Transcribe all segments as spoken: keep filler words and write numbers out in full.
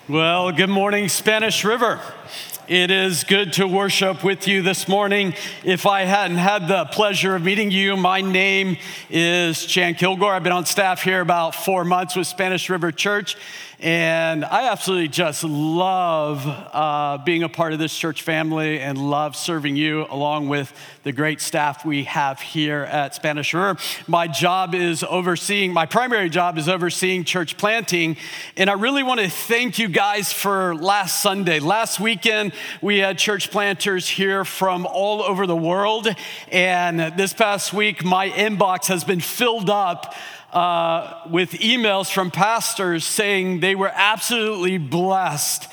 Well, good morning, Spanish River. It is good to worship with you this morning. If I hadn't had the pleasure of meeting you, my name is Chan Kilgore. I've been on staff here about four months with Spanish River Church, and I absolutely just love uh, being a part of this church family and love serving you along with the great staff we have here at Spanish River. My job is overseeing, my primary job is overseeing church planting, and I really want to thank you guys for last Sunday. Last weekend, we had church planters here from all over the world, and this past week, my inbox has been filled up uh, with emails from pastors saying they were absolutely blessed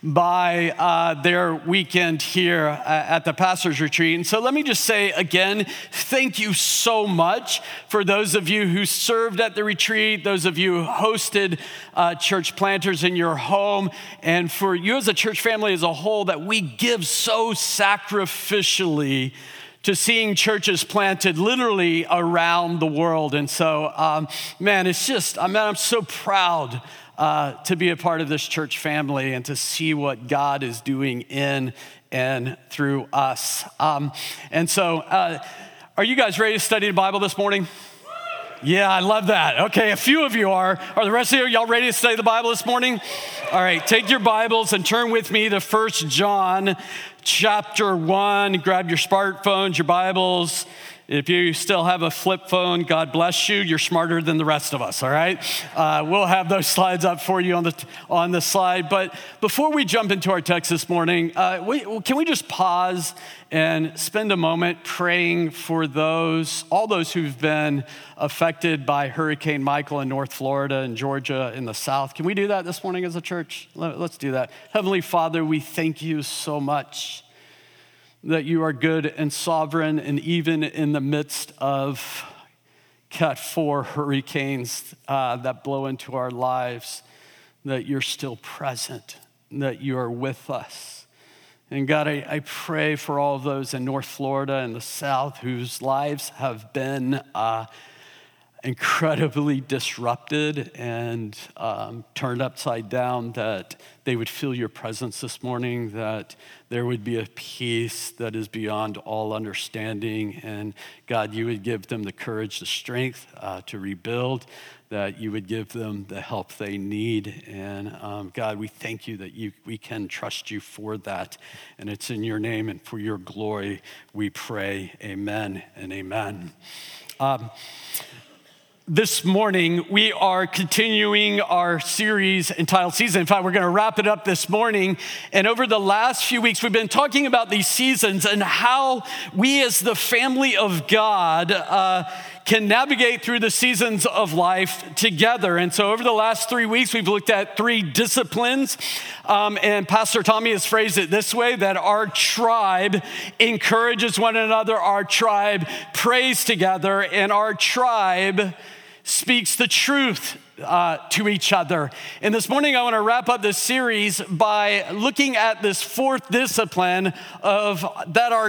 by uh, their weekend here at the Pastor's Retreat. And so let me just say again, thank you so much for those of you who served at the retreat, those of you who hosted uh, church planters in your home, and for you as a church family as a whole that we give so sacrificially to seeing churches planted literally around the world. And so, um, man, it's just, I mean, I'm so proud Uh, to be a part of this church family and to see what God is doing in and through us. Um, and so, uh, are you guys ready to study the Bible this morning? Yeah, I love that. Okay, a few of you are. Are the rest of you, y'all ready to study the Bible this morning? All right, take your Bibles and turn with me to First John chapter one. Grab your smartphones, your Bibles. If you still have a flip phone, God bless you. You're smarter than the rest of us, all right? Uh, we'll have those slides up for you on the on the slide. But before we jump into our text this morning, uh, we, can we just pause and spend a moment praying for those, all those who've been affected by Hurricane Michael in North Florida and Georgia in the south? Can we do that this morning as a church? Let's do that. Heavenly Father, we thank you so much that you are good and sovereign, and even in the midst of Cat four hurricanes uh, that blow into our lives, that you're still present, that you are with us. And God, I, I pray for all of those in North Florida and the South whose lives have been uh, incredibly disrupted and um, turned upside down, that they would feel your presence this morning, that there would be a peace that is beyond all understanding. And God, you would give them the courage, the strength uh, to rebuild, that you would give them the help they need. And um, God, we thank you that you, we can trust you for that. And it's in your name and for your glory we pray. Amen and amen. Um, This morning, we are continuing our series entitled Season. In fact, we're going to wrap it up this morning. And over the last few weeks, we've been talking about these seasons and how we as the family of God uh, can navigate through the seasons of life together. And so over the last three weeks, we've looked at three disciplines. Um, and Pastor Tommy has phrased it this way, that our tribe encourages one another, our tribe prays together, and our tribe speaks the truth uh, to each other. And this morning, I want to wrap up this series by looking at this fourth discipline of that our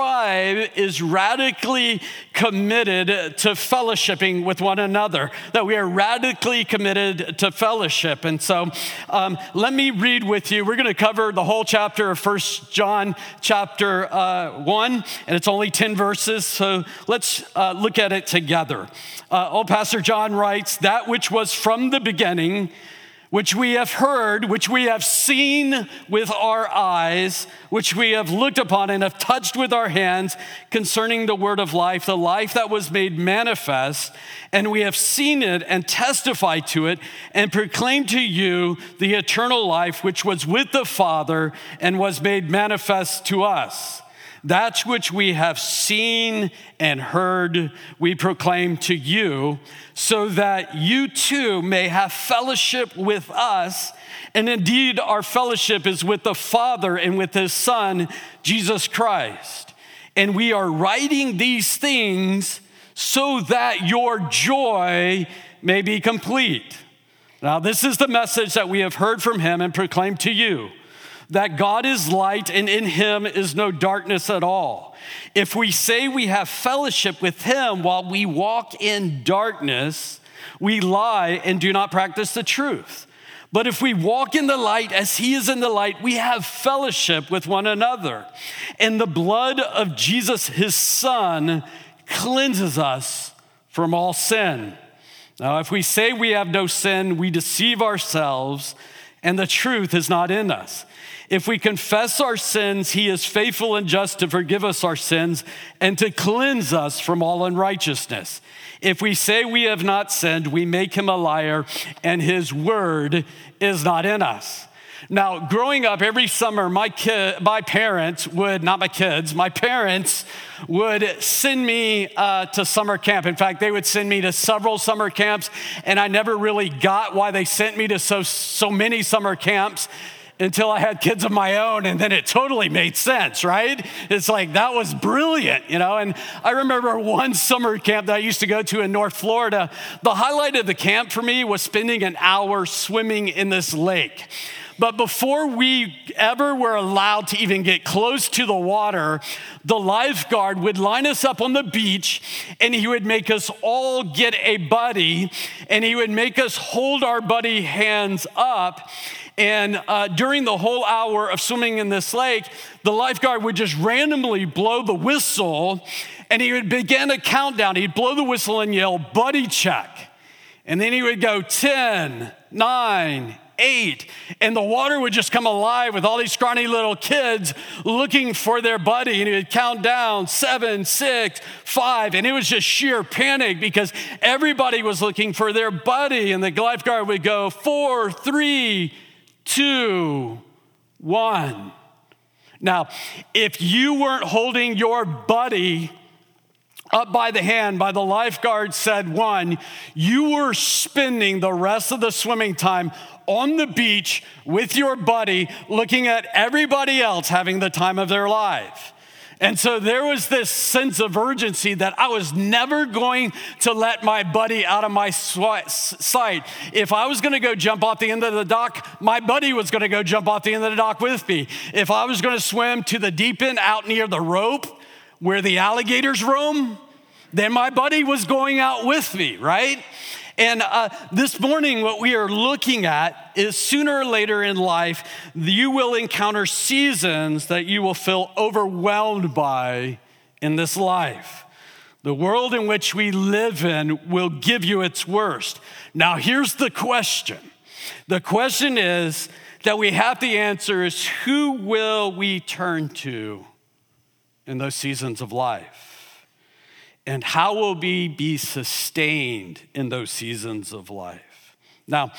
tribe is radically committed to fellowshipping with one another, that we are radically committed to fellowship. And so um, let me read with you. We're going to cover the whole chapter of First John chapter uh, one, and it's only ten verses, so let's uh, look at it together. Uh, old Pastor John writes, "That which was from the beginning, which we have heard, which we have seen with our eyes, which we have looked upon and have touched with our hands concerning the word of life, the life that was made manifest, and we have seen it and testified to it and proclaimed to you the eternal life which was with the Father and was made manifest to us. That which we have seen and heard, we proclaim to you, so that you too may have fellowship with us. And indeed, our fellowship is with the Father and with his Son, Jesus Christ. And we are writing these things so that your joy may be complete. Now, this is the message that we have heard from him and proclaimed to you, that God is light and in him is no darkness at all. If we say we have fellowship with him while we walk in darkness, we lie and do not practice the truth. But if we walk in the light as he is in the light, we have fellowship with one another. And the blood of Jesus, his son, cleanses us from all sin. Now, if we say we have no sin, we deceive ourselves, and the truth is not in us. If we confess our sins, he is faithful and just to forgive us our sins and to cleanse us from all unrighteousness. If we say we have not sinned, we make him a liar, and his word is not in us. Now, growing up every summer, my kid, my parents would, not my kids, my parents would send me uh, to summer camp. In fact, they would send me to several summer camps, and I never really got why they sent me to so, so many summer camps until I had kids of my own, and then it totally made sense, right? It's like, that was brilliant, you know? And I remember one summer camp that I used to go to in North Florida. The highlight of the camp for me was spending an hour swimming in this lake. But before we ever were allowed to even get close to the water, the lifeguard would line us up on the beach, and he would make us all get a buddy, and he would make us hold our buddy hands up. And uh, during the whole hour of swimming in this lake, the lifeguard would just randomly blow the whistle, and he would begin a countdown. He'd blow the whistle and yell, "Buddy check." And then he would go ten, nine, eight, and the water would just come alive with all these scrawny little kids looking for their buddy, and he would count down seven, six, five, and it was just sheer panic because everybody was looking for their buddy, and the lifeguard would go four, three, two, one. Now, if you weren't holding your buddy up by the hand, by the lifeguard said one, you were spending the rest of the swimming time on the beach with your buddy, looking at everybody else having the time of their life. And so there was this sense of urgency that I was never going to let my buddy out of my sight. If I was going to go jump off the end of the dock, my buddy was going to go jump off the end of the dock with me. If I was going to swim to the deep end out near the rope where the alligators roam, then my buddy was going out with me, right? And uh, this morning, what we are looking at is sooner or later in life, you will encounter seasons that you will feel overwhelmed by in this life. The world in which we live in will give you its worst. Now, here's the question. The question is that we have to answer is, who will we turn to in those seasons of life? And how will we be sustained in those seasons of life? Now,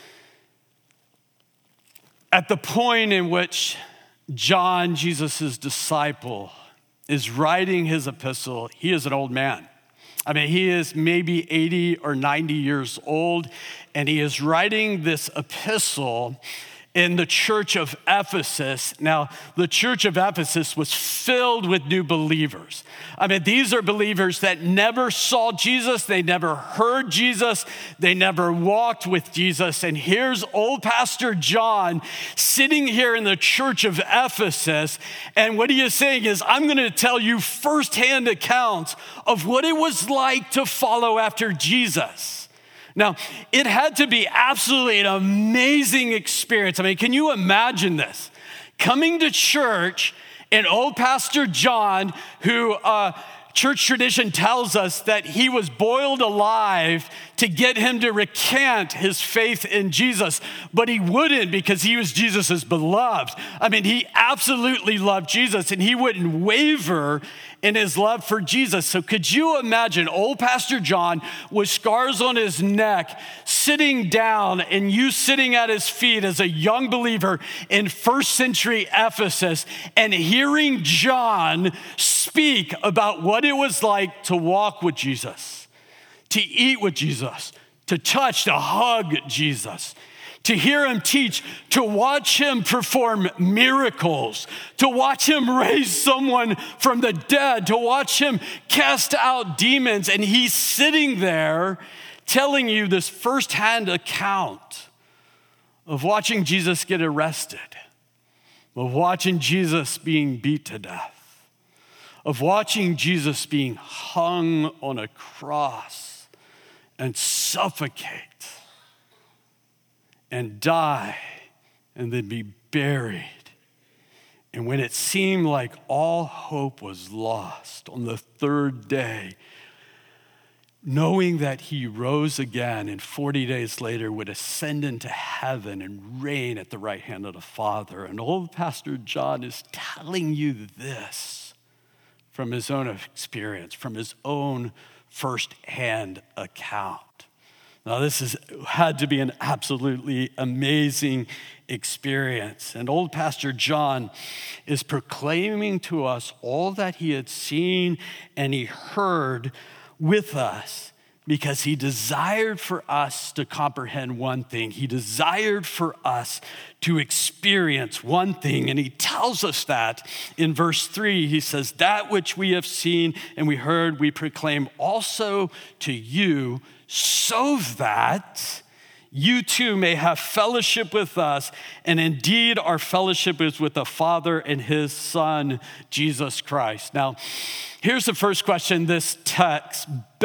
at the point in which John, Jesus' disciple, is writing his epistle, he is an old man. I mean, he is maybe eighty or ninety years old, and he is writing this epistle in the church of Ephesus. Now, the church of Ephesus was filled with new believers. I mean, these are believers that never saw Jesus, they never heard Jesus, they never walked with Jesus. And here's old Pastor John sitting here in the church of Ephesus, and what he is saying is, I'm going to tell you firsthand accounts of what it was like to follow after Jesus. Now, it had to be absolutely an amazing experience. I mean, can you imagine this? Coming to church, and old Pastor John, who uh, church tradition tells us that he was boiled alive to get him to recant his faith in Jesus, but he wouldn't because he was Jesus's beloved. I mean, he absolutely loved Jesus, and he wouldn't waver in his love for Jesus. So could you imagine old Pastor John with scars on his neck, sitting down, and you sitting at his feet as a young believer in first century Ephesus, and hearing John speak about what it was like to walk with Jesus, to eat with Jesus, to touch, to hug Jesus, to hear him teach, to watch him perform miracles, to watch him raise someone from the dead, to watch him cast out demons. And he's sitting there telling you this firsthand account of watching Jesus get arrested, of watching Jesus being beat to death, of watching Jesus being hung on a cross and suffocate. and die and then be buried. And when it seemed like all hope was lost, on the third day, knowing that he rose again and forty days later would ascend into heaven and reign at the right hand of the Father. And old Pastor John is telling you this from his own experience, from his own firsthand account. Now, this has had to be an absolutely amazing experience. And old Pastor John is proclaiming to us all that he had seen and he heard with us because he desired for us to comprehend one thing. He desired for us to experience one thing. And he tells us that in verse three. He says, that which we have seen and we heard, we proclaim also to you, so that you too may have fellowship with us. And indeed, our fellowship is with the Father and his Son, Jesus Christ. Now, here's the first question this text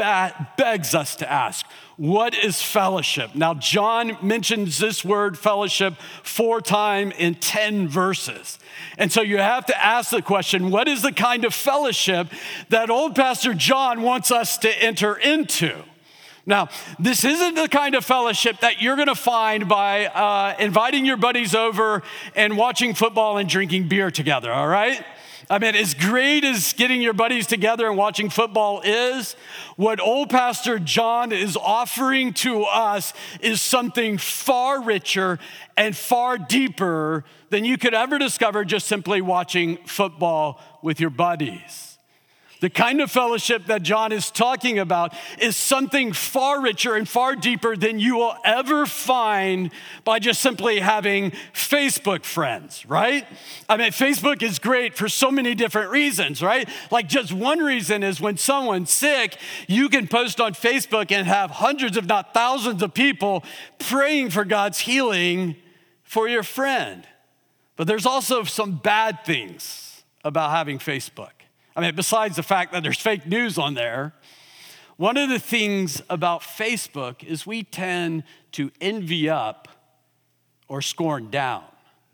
begs us to ask. What is fellowship? Now, John mentions this word fellowship four times in ten verses. And so you have to ask the question, what is the kind of fellowship that old Pastor John wants us to enter into? Now, this isn't the kind of fellowship that you're going to find by uh, inviting your buddies over and watching football and drinking beer together, all right? I mean, as great as getting your buddies together and watching football is, what old Pastor John is offering to us is something far richer and far deeper than you could ever discover just simply watching football with your buddies. The kind of fellowship that John is talking about is something far richer and far deeper than you will ever find by just simply having Facebook friends, right? I mean, Facebook is great for so many different reasons, right? Like just one reason is when someone's sick, you can post on Facebook and have hundreds, if not thousands of people praying for God's healing for your friend. But there's also some bad things about having Facebook. I mean, besides the fact that there's fake news on there, one of the things about Facebook is we tend to envy up or scorn down.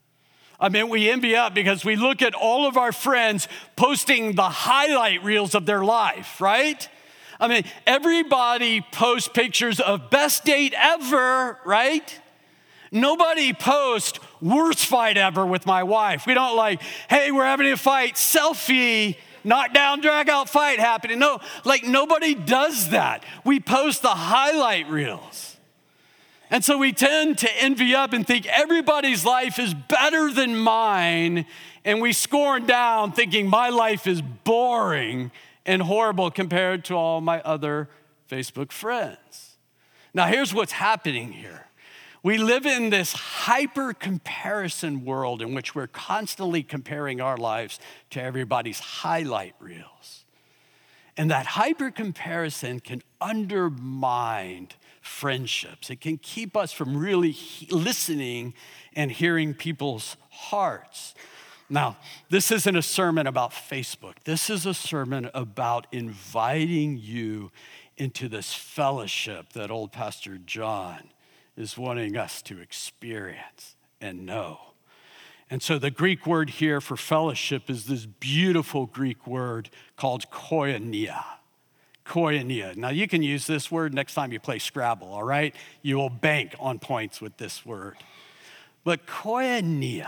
I mean, we envy up because we look at all of our friends posting the highlight reels of their life, right? I mean, everybody posts pictures of best date ever, right? Nobody posts worst fight ever with my wife. We don't like, hey, we're having a fight, selfie, knockdown, drag out fight happening. No, like nobody does that. We post the highlight reels. And so we tend to envy up and think everybody's life is better than mine. And we scorn down thinking my life is boring and horrible compared to all my other Facebook friends. Now, here's what's happening here. We live in this hyper-comparison world in which we're constantly comparing our lives to everybody's highlight reels. And that hyper-comparison can undermine friendships. It can keep us from really he- listening and hearing people's hearts. Now, this isn't a sermon about Facebook. This is a sermon about inviting you into this fellowship that old Pastor John is wanting us to experience and know. And so the Greek word here for fellowship is this beautiful Greek word called koinonia. Koinonia. Now you can use this word next time you play Scrabble, all right? You will bank on points with this word. But koinonia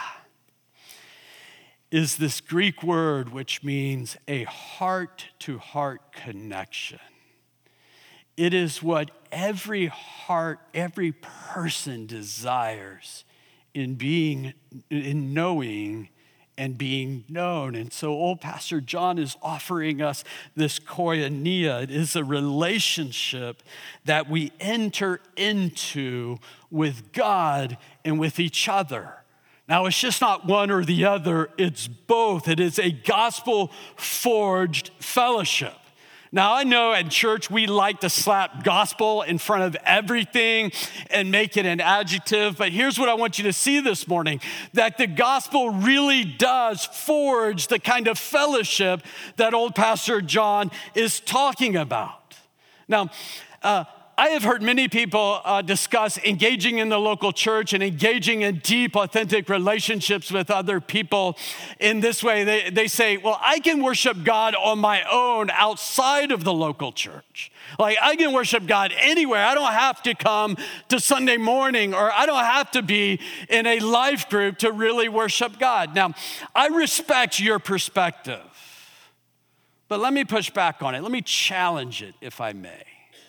is this Greek word which means a heart-to-heart connection. It is what every heart, every person desires in being, in knowing and being known. And so old Pastor John is offering us this koinonia. It is a relationship that we enter into with God and with each other. Now, it's just not one or the other, it's both. It is a gospel-forged fellowship. Now, I know at church we like to slap gospel in front of everything and make it an adjective, but here's what I want you to see this morning, that the gospel really does forge the kind of fellowship that old Pastor John is talking about. Now, uh, I have heard many people uh, discuss engaging in the local church and engaging in deep, authentic relationships with other people in this way. They, they say, well, I can worship God on my own outside of the local church. Like, I can worship God anywhere. I don't have to come to Sunday morning, or I don't have to be in a life group to really worship God. Now, I respect your perspective, but let me push back on it. Let me challenge it, if I may.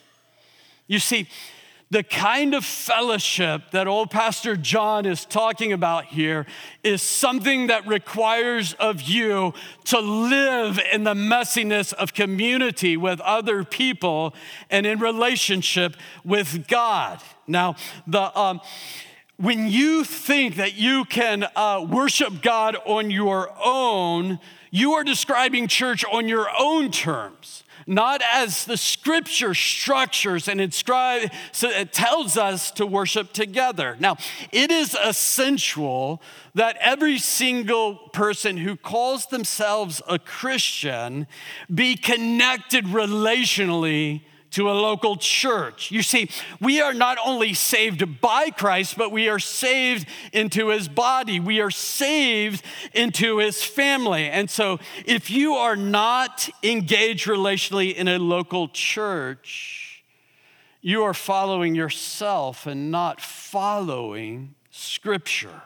You see, the kind of fellowship that old Pastor John is talking about here is something that requires of you to live in the messiness of community with other people and in relationship with God. Now, the um, when you think that you can uh, worship God on your own, you are describing church on your own terms. Not as the scripture structures and inscribe, so it tells us to worship together. Now, it is essential that every single person who calls themselves a Christian be connected relationally to a local church. You see, we are not only saved by Christ, but we are saved into his body. We are saved into his family. And so if you are not engaged relationally in a local church, you are following yourself and not following Scripture.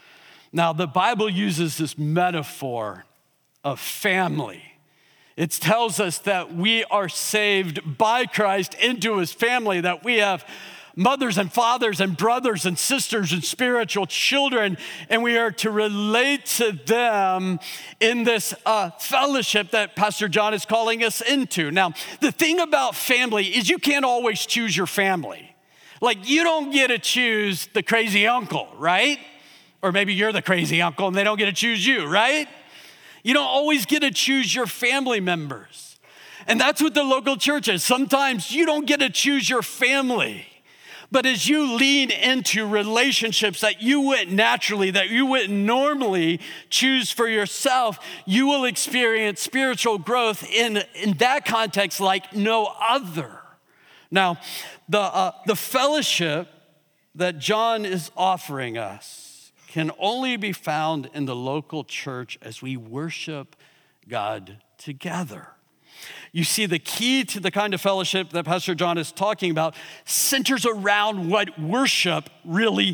Now, the Bible uses this metaphor of family. It tells us that we are saved by Christ into his family, that we have mothers and fathers and brothers and sisters and spiritual children, and we are to relate to them in this uh, fellowship that Pastor John is calling us into. Now, the thing about family is you can't always choose your family. Like, you don't get to choose the crazy uncle, right? Or maybe you're the crazy uncle and they don't get to choose you, right? You don't always get to choose your family members. And that's what the local church is. Sometimes you don't get to choose your family. But as you lean into relationships that you wouldn't naturally, that you wouldn't normally choose for yourself, you will experience spiritual growth in, in that context like no other. Now, the, uh, the fellowship that John is offering us can only be found in the local church as we worship God together. You see, the key to the kind of fellowship that Pastor John is talking about centers around what worship really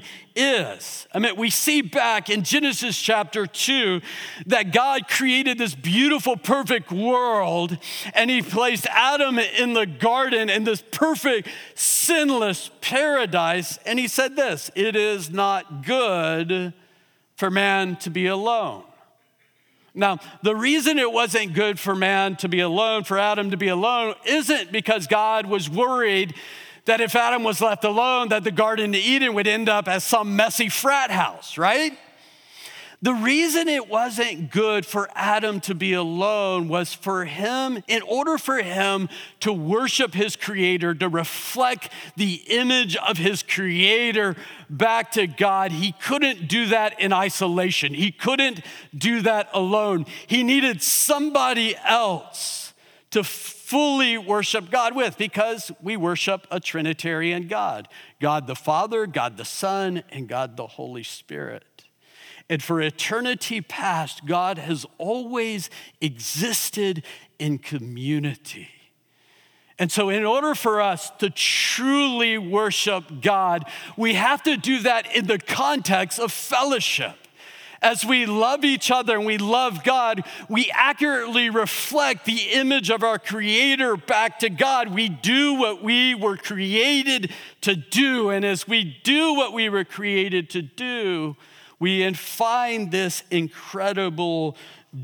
is. I mean, we see back in Genesis chapter two that God created this beautiful, perfect world, and he placed Adam in the garden in this perfect, sinless paradise, and he said this, "It is not good for man to be alone." Now, the reason it wasn't good for man to be alone, for Adam to be alone, isn't because God was worried that if Adam was left alone, that the Garden of Eden would end up as some messy frat house, right? The reason it wasn't good for Adam to be alone was for him, in order for him to worship his creator, to reflect the image of his creator back to God, he couldn't do that in isolation. He couldn't do that alone. He needed somebody else to fully worship God with, because we worship a Trinitarian God, God the Father, God the Son, and God the Holy Spirit. And for eternity past, God has always existed in community. And so in order for us to truly worship God, we have to do that in the context of fellowship. As we love each other and we love God, we accurately reflect the image of our Creator back to God. We do what we were created to do. And as we do what we were created to do, we find this incredible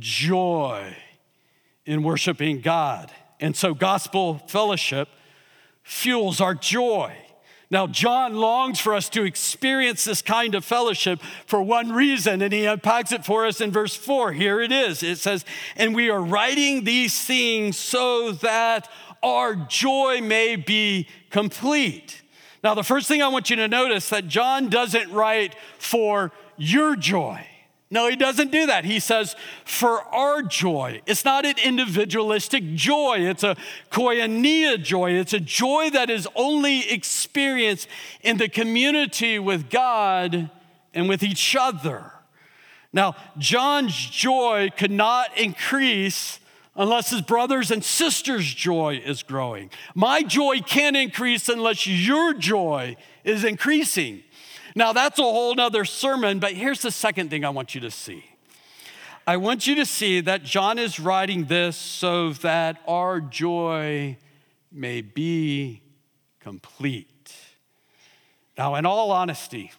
joy in worshiping God. And so gospel fellowship fuels our joy. Now, John longs for us to experience this kind of fellowship for one reason, and he unpacks it for us in verse four. Here it is. It says, "And we are writing these things so that our joy may be complete." Now, the first thing I want you to notice that John doesn't write for your joy. No, he doesn't do that. He says, for our joy. It's not an individualistic joy. It's a koinonia joy. It's a joy that is only experienced in the community with God and with each other. Now, John's joy could not increase unless his brothers and sisters' joy is growing. My joy can't increase unless your joy is increasing. Now, that's a whole nother sermon, but here's the second thing I want you to see. I want you to see that John is writing this so that our joy may be complete. Now, in all honesty,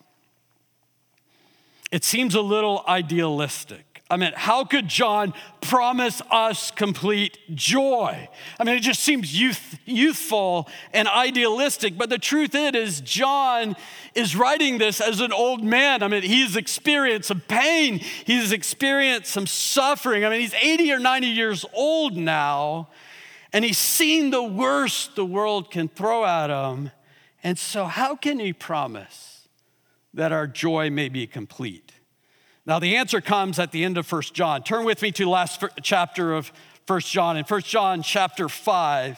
it seems a little idealistic. I mean, how could John promise us complete joy? I mean, it just seems youth, youthful and idealistic, but the truth is, is John is writing this as an old man. I mean, he's experienced some pain. He's experienced some suffering. I mean, he's eighty or ninety years old now, and he's seen the worst the world can throw at him. And so how can he promise that our joy may be complete? Now, the answer comes at the end of First John. Turn with me to the last chapter of First John. In First John chapter five,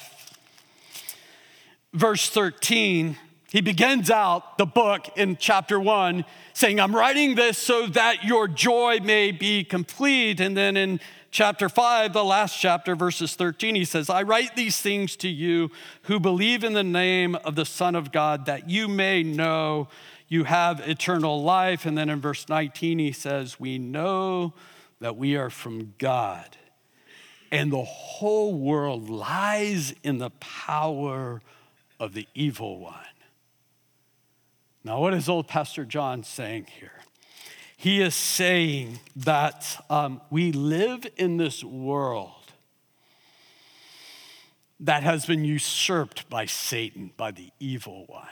verse thirteen, he begins out the book in chapter one saying, I'm writing this so that your joy may be complete. And then in chapter five, the last chapter, verses thirteen, he says, I write these things to you who believe in the name of the Son of God, that you may know you have eternal life. And then in verse nineteen, he says, we know that we are from God, and the whole world lies in the power of the evil one. Now, what is old Pastor John saying here? He is saying that um, we live in this world that has been usurped by Satan, by the evil one.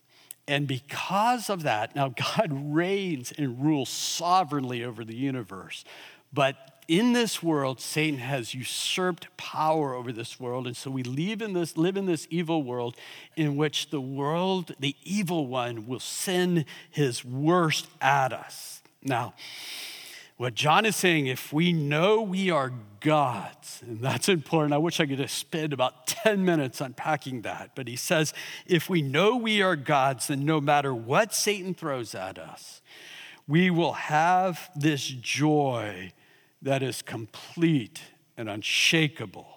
And because of that, now God reigns and rules sovereignly over the universe. But in this world, Satan has usurped power over this world. And so we live in this, live in this evil world in which the world, the evil one, will send his worst at us. Now, what John is saying, if we know we are God's, and that's important. I wish I could have spent about ten minutes unpacking that. But he says, if we know we are God's, then no matter what Satan throws at us, we will have this joy that is complete and unshakable.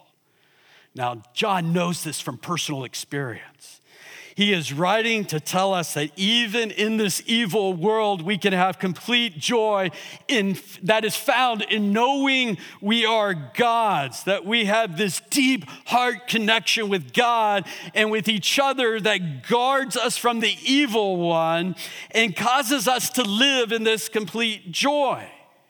Now, John knows this from personal experience. He is writing to tell us that even in this evil world, we can have complete joy in, that is found in knowing we are God's, that we have this deep heart connection with God and with each other that guards us from the evil one and causes us to live in this complete joy.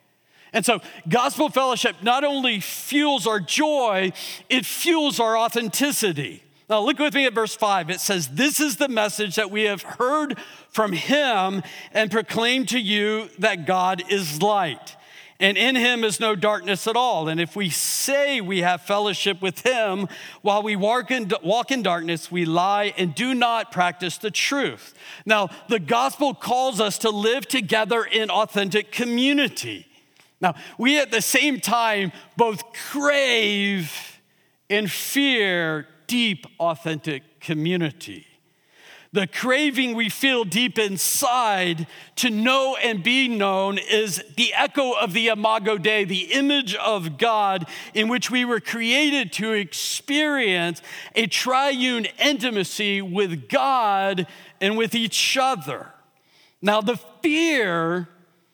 And so gospel fellowship not only fuels our joy, it fuels our authenticity. Now look with me at verse five. It says, this is the message that we have heard from him and proclaimed to you, that God is light, and in him is no darkness at all. And if we say we have fellowship with him while we walk in, walk in darkness, we lie and do not practice the truth. Now, the gospel calls us to live together in authentic community. Now, we at the same time both crave and fear deep, authentic community. The craving we feel deep inside to know and be known is the echo of the Imago Dei, the image of God in which we were created to experience a triune intimacy with God and with each other. Now, the fear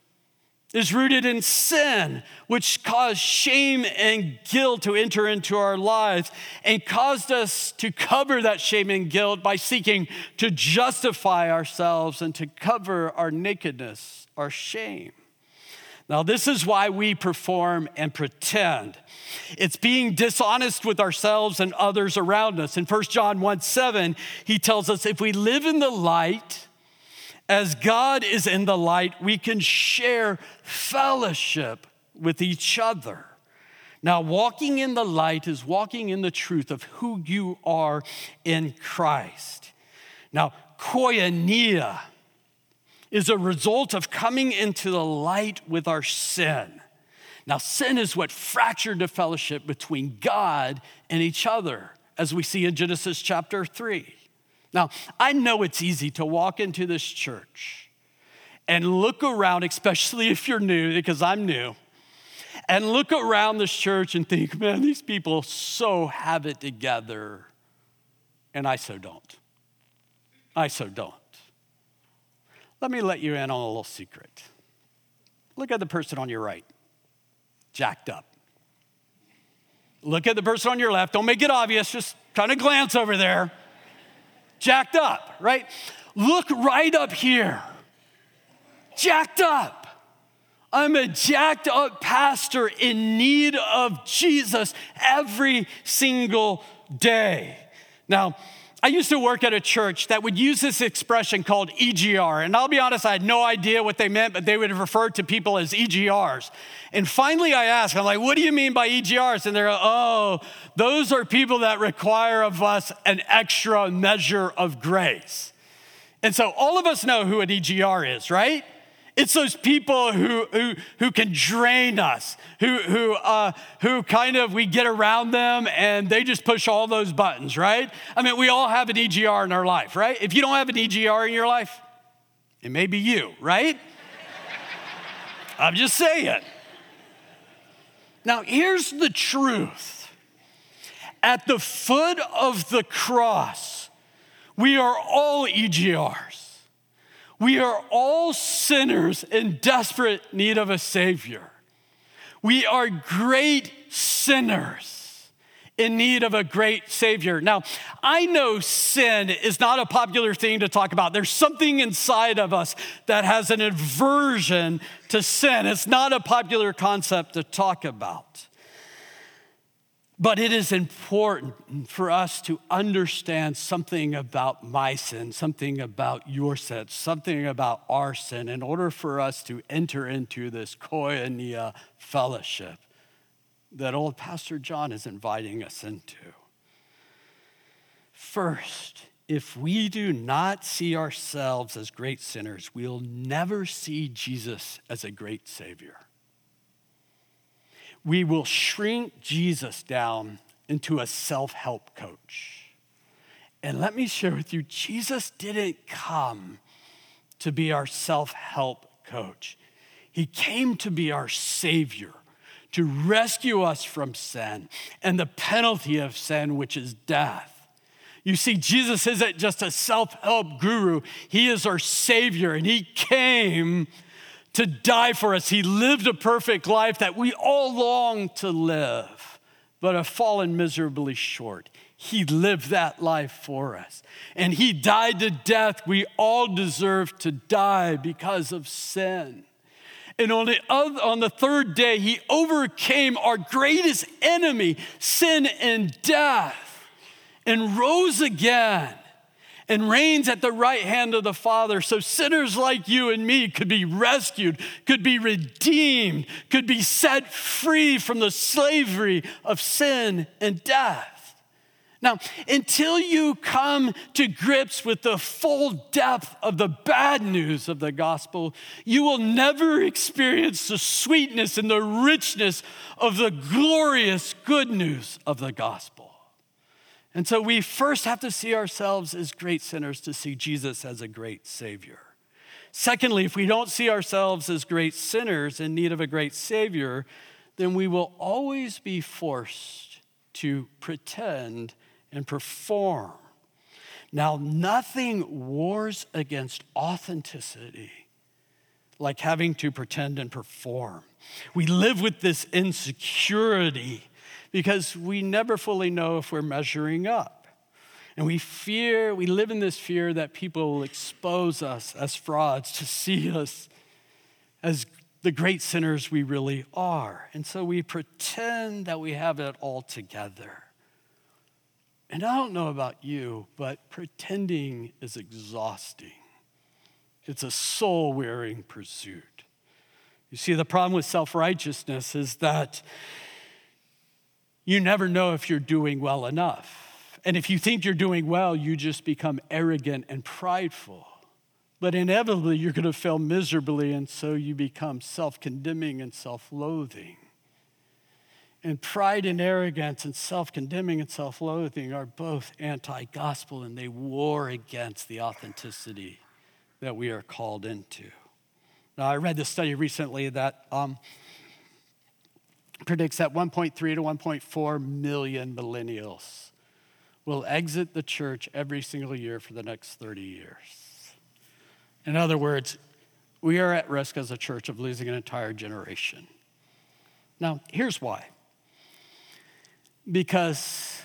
is rooted in sin, which caused shame and guilt to enter into our lives and caused us to cover that shame and guilt by seeking to justify ourselves and to cover our nakedness, our shame. Now, this is why we perform and pretend. It's being dishonest with ourselves and others around us. In First John one seven, he tells us, if we live in the light, as God is in the light, we can share fellowship with each other. Now, walking in the light is walking in the truth of who you are in Christ. Now, koinonia is a result of coming into the light with our sin. Now, sin is what fractured the fellowship between God and each other, as we see in Genesis chapter three. Now, I know it's easy to walk into this church and look around, especially if you're new, because I'm new, and look around this church and think, man, these people so have it together, and I so don't. I so don't. Let me let you in on a little secret. Look at the person on your right, jacked up. Look at the person on your left. Don't make it obvious, just kind of glance over there. Jacked up, right? Look right up here. Jacked up. I'm a jacked up pastor in need of Jesus every single day. Now, I used to work at a church that would use this expression called E G R. And I'll be honest, I had no idea what they meant, but they would refer to people as E G Rs. And finally I asked, I'm like, what do you mean by E G Rs? And they're like, oh, those are people that require of us an extra measure of grace. And so all of us know who an E G R is, right? It's those people who who who can drain us, who who uh, who kind of we get around them and they just push all those buttons, right? I mean, we all have an E G R in our life, right? If you don't have an E G R in your life, it may be you, right? I'm just saying. Now, here's the truth. At the foot of the cross, we are all E G Rs. We are all sinners in desperate need of a Savior. We are great sinners in need of a great Savior. Now, I know sin is not a popular thing to talk about. There's something inside of us that has an aversion to sin. It's not a popular concept to talk about. But it is important for us to understand something about my sin, something about your sin, something about our sin in order for us to enter into this koinonia fellowship that old Pastor John is inviting us into. First, if we do not see ourselves as great sinners, we'll never see Jesus as a great Savior. We will shrink Jesus down into a self-help coach. And let me share with you, Jesus didn't come to be our self-help coach. He came to be our Savior, to rescue us from sin and the penalty of sin, which is death. You see, Jesus isn't just a self-help guru. He is our Savior, and he came to die for us. He lived a perfect life that we all long to live, but have fallen miserably short. He lived that life for us. And he died the death we all deserve to die because of sin. And on the, other, on the third day, he overcame our greatest enemy, sin and death, and rose again and reigns at the right hand of the Father, so sinners like you and me could be rescued, could be redeemed, could be set free from the slavery of sin and death. Now, until you come to grips with the full depth of the bad news of the gospel, you will never experience the sweetness and the richness of the glorious good news of the gospel. And so we first have to see ourselves as great sinners to see Jesus as a great Savior. Secondly, if we don't see ourselves as great sinners in need of a great Savior, then we will always be forced to pretend and perform. Now, nothing wars against authenticity like having to pretend and perform. We live with this insecurity because we never fully know if we're measuring up. And we fear, we live in this fear that people will expose us as frauds, to see us as the great sinners we really are. And so we pretend that we have it all together. And I don't know about you, but pretending is exhausting. It's a soul-wearing pursuit. You see, the problem with self-righteousness is that you never know if you're doing well enough. And if you think you're doing well, you just become arrogant and prideful. But inevitably, you're going to fail miserably, and so you become self-condemning and self-loathing. And pride and arrogance and self-condemning and self-loathing are both anti-gospel, and they war against the authenticity that we are called into. Now, I read this study recently that um, predicts that one point three to one point four million millennials will exit the church every single year for the next thirty years. In other words, we are at risk as a church of losing an entire generation. Now, here's why. Because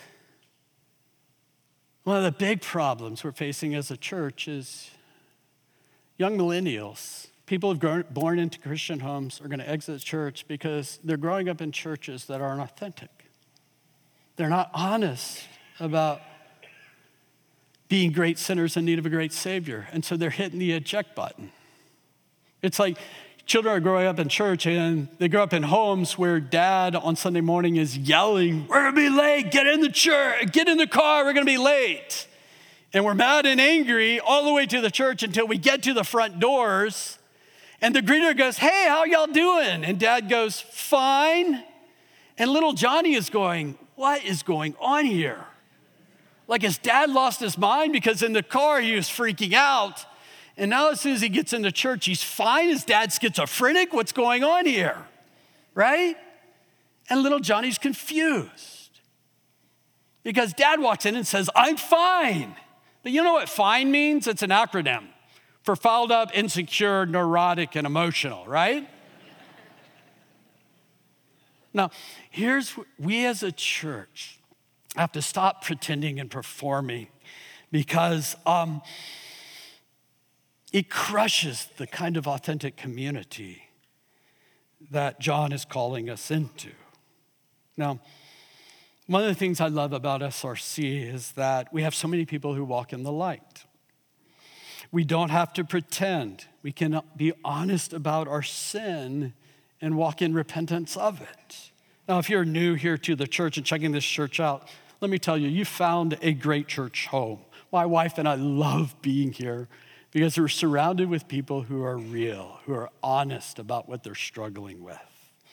one of the big problems we're facing as a church is young millennials, people who've grown, born into Christian homes, are going to exit church because they're growing up in churches that aren't authentic. They're not honest about being great sinners in need of a great Savior. And so they're hitting the eject button. It's like children are growing up in church and they grow up in homes where dad on Sunday morning is yelling, "We're gonna be late, get in the church, get in the car, we're gonna be late." And we're mad and angry all the way to the church until we get to the front doors. And the greeter goes, "Hey, how y'all doing?" And dad goes, "Fine." And little Johnny is going, "What is going on here?" Like his dad lost his mind because in the car he was freaking out. And now as soon as he gets into church, he's fine. His dad's schizophrenic. What's going on here? Right? And little Johnny's confused because dad walks in and says, "I'm fine." But you know what fine means? It's an acronym for fouled up, insecure, neurotic, and emotional, right? Now, here's, we as a church have to stop pretending and performing because um, it crushes the kind of authentic community that John is calling us into. Now, one of the things I love about S R C is that we have so many people who walk in the light. We don't have to pretend. We can be honest about our sin and walk in repentance of it. Now, if you're new here to the church and checking this church out, let me tell you, you found a great church home. My wife and I love being here because we're surrounded with people who are real, who are honest about what they're struggling with.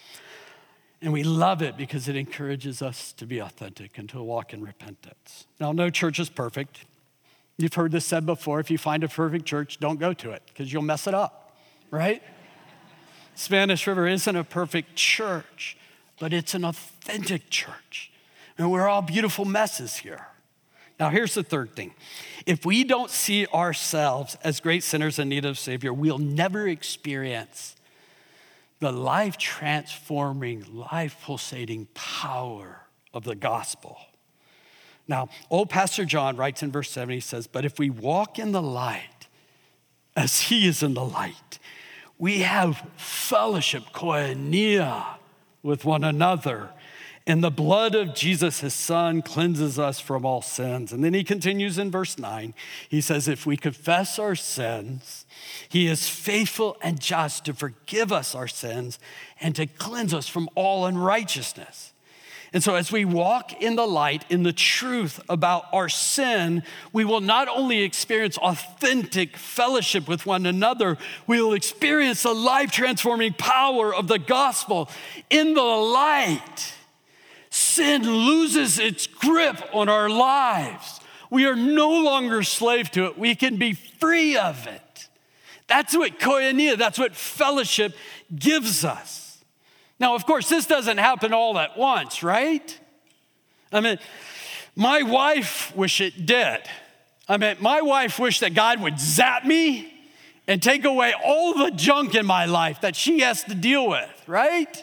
And we love it because it encourages us to be authentic and to walk in repentance. Now, no church is perfect. You've heard this said before, if you find a perfect church, don't go to it because you'll mess it up, right? Spanish River isn't a perfect church, but it's an authentic church. And we're all beautiful messes here. Now, here's the third thing. If we don't see ourselves as great sinners in need of a Savior, we'll never experience the life-transforming, life-pulsating power of the gospel. Now, old Pastor John writes in verse seven, he says, "But if we walk in the light, as he is in the light, we have fellowship, koinonia, with one another. And the blood of Jesus, his son, cleanses us from all sins." And then he continues in verse nine. He says, "If we confess our sins, he is faithful and just to forgive us our sins and to cleanse us from all unrighteousness." And so as we walk in the light, in the truth about our sin, we will not only experience authentic fellowship with one another, we will experience the life-transforming power of the gospel. In the light, sin loses its grip on our lives. We are no longer slave to it. We can be free of it. That's what koinonia, that's what fellowship gives us. Now, of course, this doesn't happen all at once, right? I mean, my wife wish it did. I mean, my wife wished that God would zap me and take away all the junk in my life that she has to deal with, right?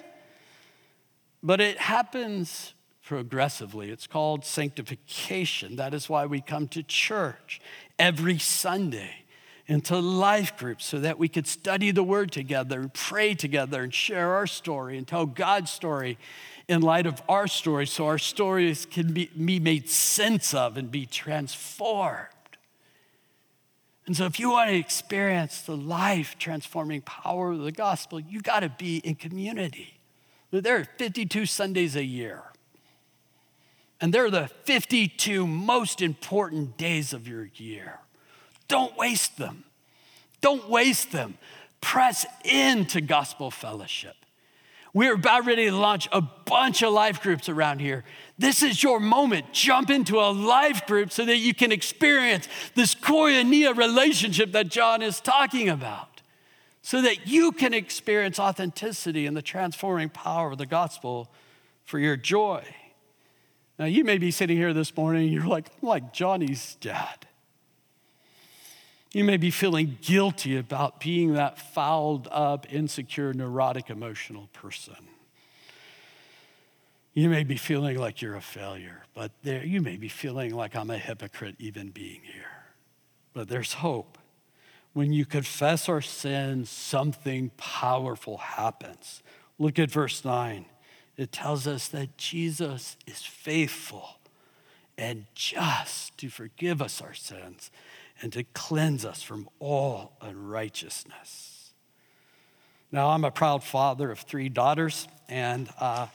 But it happens progressively. It's called sanctification. That is why we come to church every Sunday, into life groups, so that we could study the word together and pray together and share our story and tell God's story in light of our story, so our stories can be, be made sense of and be transformed. And so if you want to experience the life-transforming power of the gospel, you got to be in community. There are fifty-two Sundays a year. And they're the fifty-two most important days of your year. Don't waste them. Don't waste them. Press into gospel fellowship. We're about ready to launch a bunch of life groups around here. This is your moment. Jump into a life group so that you can experience this koinonia relationship that John is talking about, so that you can experience authenticity and the transforming power of the gospel for your joy. Now, you may be sitting here this morning and you're like, I'm like Johnny's dad. You may be feeling guilty about being that fouled up, insecure, neurotic, emotional person. You may be feeling like you're a failure, but there, you may be feeling like I'm a hypocrite even being here. But there's hope. When you confess our sins, something powerful happens. Look at verse nine. It tells us that Jesus is faithful and just to forgive us our sins and to cleanse us from all unrighteousness. Now, I'm a proud father of three daughters, and uh,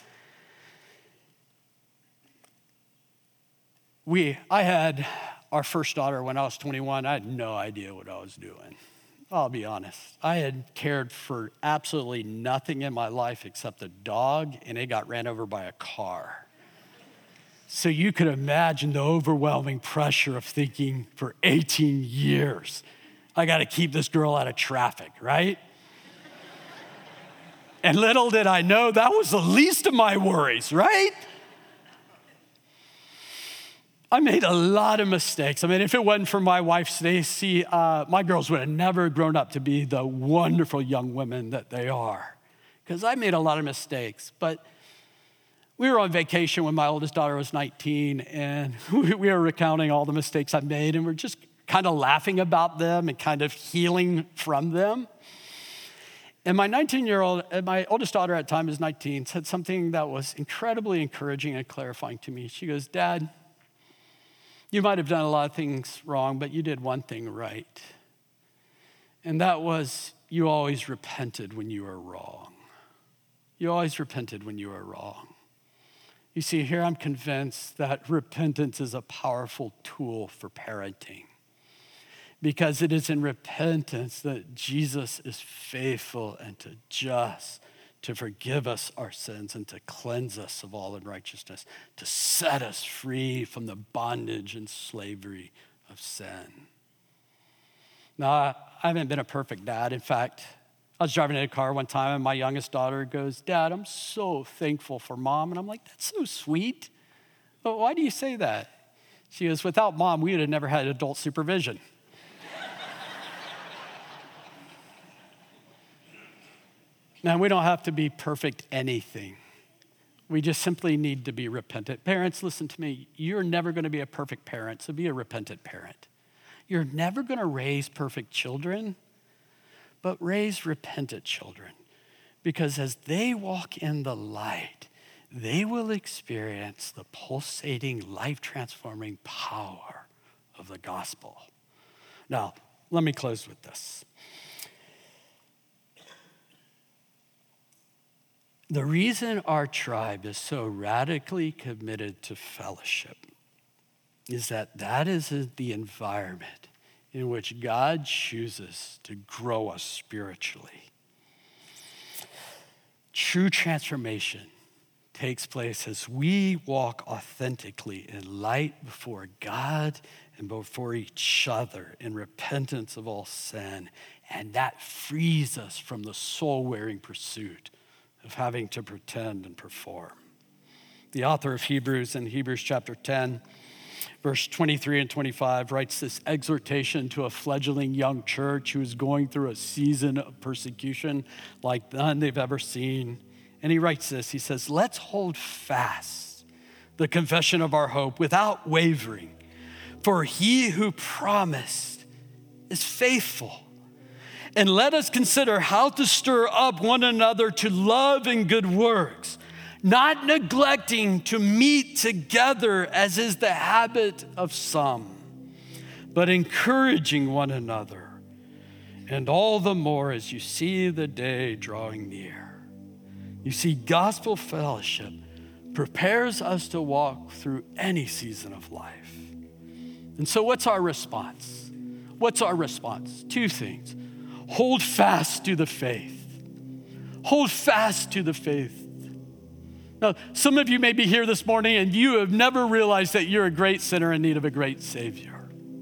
we, I had our first daughter when I was twenty-one. I had no idea what I was doing. I'll be honest. I had cared for absolutely nothing in my life except a dog, and it got ran over by a car. So you could imagine the overwhelming pressure of thinking for eighteen years, I got to keep this girl out of traffic, right? And little did I know that was the least of my worries, right? I made a lot of mistakes. I mean, if it wasn't for my wife, Stacy, uh, my girls would have never grown up to be the wonderful young women that they are, because I made a lot of mistakes. But we were on vacation when my oldest daughter was nineteen, and we were recounting all the mistakes I made, and we're just kind of laughing about them and kind of healing from them. And my nineteen-year-old, my oldest daughter at the time is nineteen, said something that was incredibly encouraging and clarifying to me. She goes, Dad, you might have done a lot of things wrong, but you did one thing right. And that was you always repented when you were wrong. You always repented when you were wrong. You see, here I'm convinced that repentance is a powerful tool for parenting, because it is in repentance that Jesus is faithful and to just to forgive us our sins and to cleanse us of all unrighteousness, to set us free from the bondage and slavery of sin. Now, I haven't been a perfect dad. In fact, I was driving in a car one time and my youngest daughter goes, Dad, I'm so thankful for Mom. And I'm like, that's so sweet. But why do you say that? She goes, without Mom, we would have never had adult supervision. Now, we don't have to be perfect anything. We just simply need to be repentant. Parents, listen to me. You're never going to be a perfect parent, so be a repentant parent. You're never going to raise perfect children, but raise repentant children. Because as they walk in the light, they will experience the pulsating, life-transforming power of the gospel. Now, let me close with this. The reason our tribe is so radically committed to fellowship is that that is the environment in which God chooses to grow us spiritually. True transformation takes place as we walk authentically in light before God and before each other in repentance of all sin, and that frees us from the soul-wearing pursuit of having to pretend and perform. The author of Hebrews in Hebrews chapter ten, verse twenty-three and twenty-five writes this exhortation to a fledgling young church who is going through a season of persecution like none they've ever seen. And he writes this, he says, let's hold fast the confession of our hope without wavering, for he who promised is faithful. And let us consider how to stir up one another to love and good works, not neglecting to meet together as is the habit of some, but encouraging one another, and all the more as you see the day drawing near. You see, gospel fellowship prepares us to walk through any season of life. And so what's our response? What's our response? Two things. hold fast to the faith. Hold fast to the faith. Now, some of you may be here this morning and you have never realized that you're a great sinner in need of a great Savior.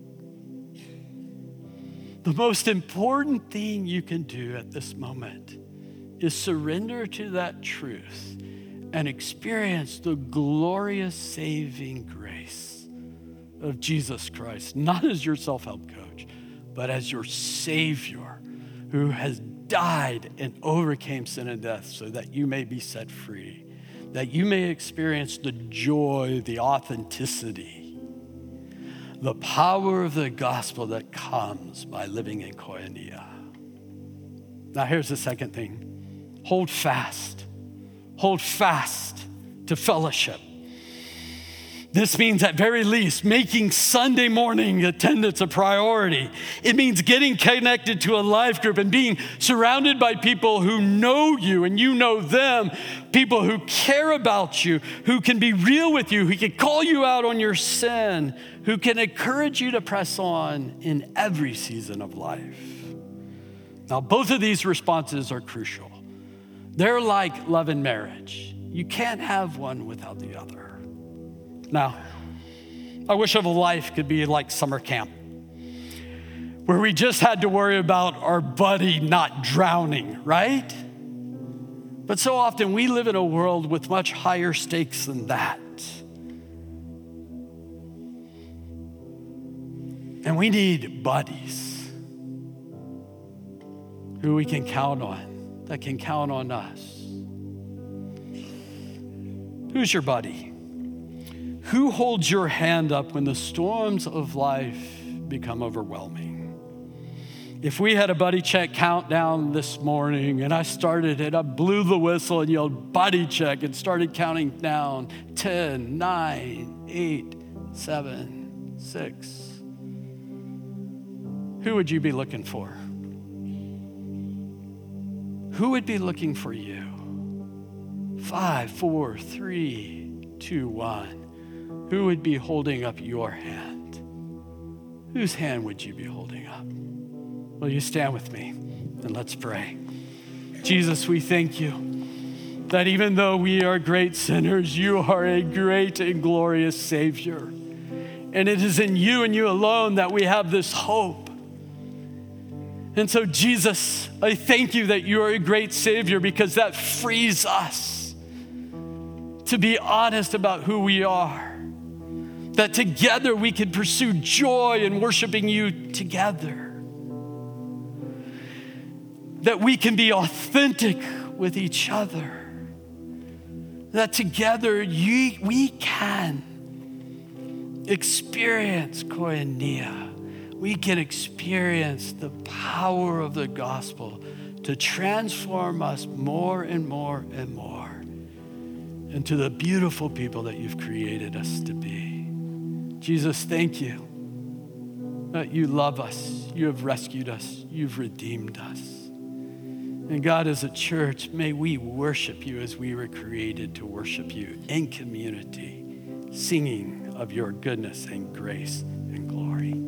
The most important thing you can do at this moment is surrender to that truth and experience the glorious saving grace of Jesus Christ, not as your self-help coach, but as your Savior who has died and overcame sin and death so that you may be set free, that you may experience the joy, the authenticity, the power of the gospel that comes by living in koinonia. Now here's the second thing. Hold fast. Hold fast to fellowship. This means at very least making Sunday morning attendance a priority. It means getting connected to a life group and being surrounded by people who know you and you know them, people who care about you, who can be real with you, who can call you out on your sin, who can encourage you to press on in every season of life. Now, both of these responses are crucial. They're like love and marriage. You can't have one without the other. Now, I wish of a life could be like summer camp, where we just had to worry about our buddy not drowning, right? But so often we live in a world with much higher stakes than that. And we need buddies who we can count on, that can count on us. Who's your buddy? Who holds your hand up when the storms of life become overwhelming? If we had a buddy check countdown this morning and I started it, I blew the whistle and yelled buddy check and started counting down ten, nine, eight, seven, six. Who would you be looking for? Who would be looking for you? Five, four, three, two, one. Who would be holding up your hand? Whose hand would you be holding up? Will you stand with me and let's pray. Jesus, we thank you that even though we are great sinners, you are a great and glorious Savior. And it is in you and you alone that we have this hope. And so, Jesus, I thank you that you are a great Savior because that frees us to be honest about who we are. That together we can pursue joy in worshiping you together. That we can be authentic with each other. That together you, we can experience koinonia. We can experience the power of the gospel to transform us more and more and more into the beautiful people that you've created us to be. Jesus, thank you that you love us, you have rescued us, you've redeemed us. And God, as a church, may we worship you as we were created to worship you in community, singing of your goodness and grace and glory.